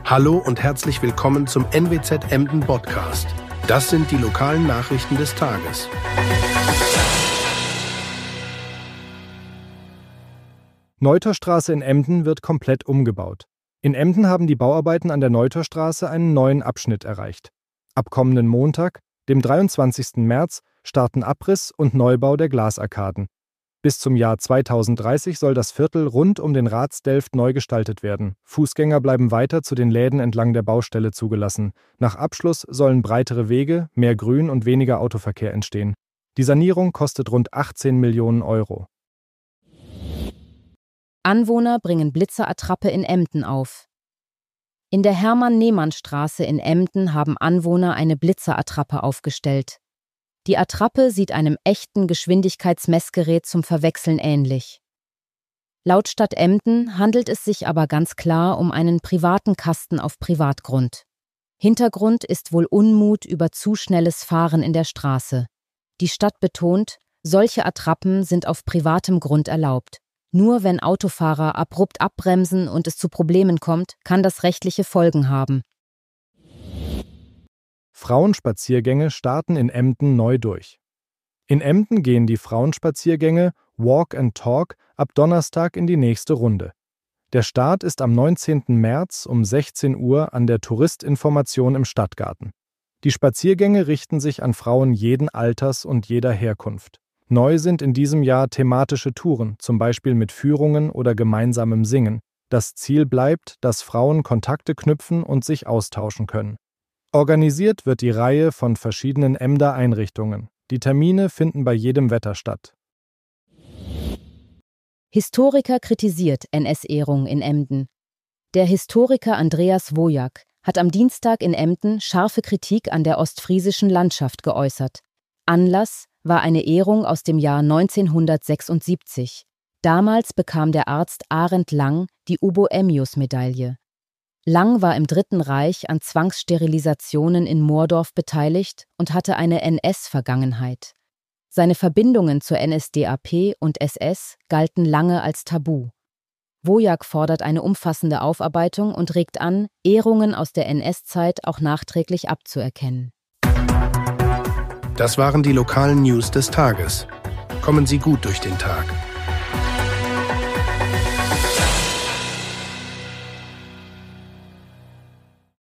Hallo und herzlich willkommen zum NWZ Emden Podcast. Das sind die lokalen Nachrichten des Tages. Neutorstraße in Emden wird komplett umgebaut. In Emden haben die Bauarbeiten an der Neutorstraße einen neuen Abschnitt erreicht. Ab kommenden Montag, dem 23. März, starten Abriss und Neubau der Glasarkaden. Bis zum Jahr 2030 soll das Viertel rund um den Ratsdelft neu gestaltet werden. Fußgänger bleiben weiter zu den Läden entlang der Baustelle zugelassen. Nach Abschluss sollen breitere Wege, mehr Grün und weniger Autoverkehr entstehen. Die Sanierung kostet rund 18 Millionen Euro. Anwohner bringen Blitzerattrappe in Emden auf. In der Hermann-Nehmann-Straße in Emden haben Anwohner eine Blitzerattrappe aufgestellt. Die Attrappe sieht einem echten Geschwindigkeitsmessgerät zum Verwechseln ähnlich. Laut Stadt Emden handelt es sich aber ganz klar um einen privaten Kasten auf Privatgrund. Hintergrund ist wohl Unmut über zu schnelles Fahren in der Straße. Die Stadt betont, solche Attrappen sind auf privatem Grund erlaubt. Nur wenn Autofahrer abrupt abbremsen und es zu Problemen kommt, kann das rechtliche Folgen haben. Frauenspaziergänge starten in Emden neu durch. In Emden gehen die Frauenspaziergänge Walk and Talk ab Donnerstag in die nächste Runde. Der Start ist am 19. März um 16 Uhr an der Touristinformation im Stadtgarten. Die Spaziergänge richten sich an Frauen jeden Alters und jeder Herkunft. Neu sind in diesem Jahr thematische Touren, zum Beispiel mit Führungen oder gemeinsamem Singen. Das Ziel bleibt, dass Frauen Kontakte knüpfen und sich austauschen können. Organisiert wird die Reihe von verschiedenen Emder Einrichtungen. Die Termine finden bei jedem Wetter statt. Historiker kritisiert NS-Ehrung in Emden. Der Historiker Andreas Wojak hat am Dienstag in Emden scharfe Kritik an der ostfriesischen Landschaft geäußert. Anlass war eine Ehrung aus dem Jahr 1976. Damals bekam der Arzt Arend Lang die Ubo-Emmius-Medaille. Lang war im Dritten Reich an Zwangssterilisationen in Moordorf beteiligt und hatte eine NS-Vergangenheit. Seine Verbindungen zur NSDAP und SS galten lange als Tabu. Wojak fordert eine umfassende Aufarbeitung und regt an, Ehrungen aus der NS-Zeit auch nachträglich abzuerkennen. Das waren die lokalen News des Tages. Kommen Sie gut durch den Tag.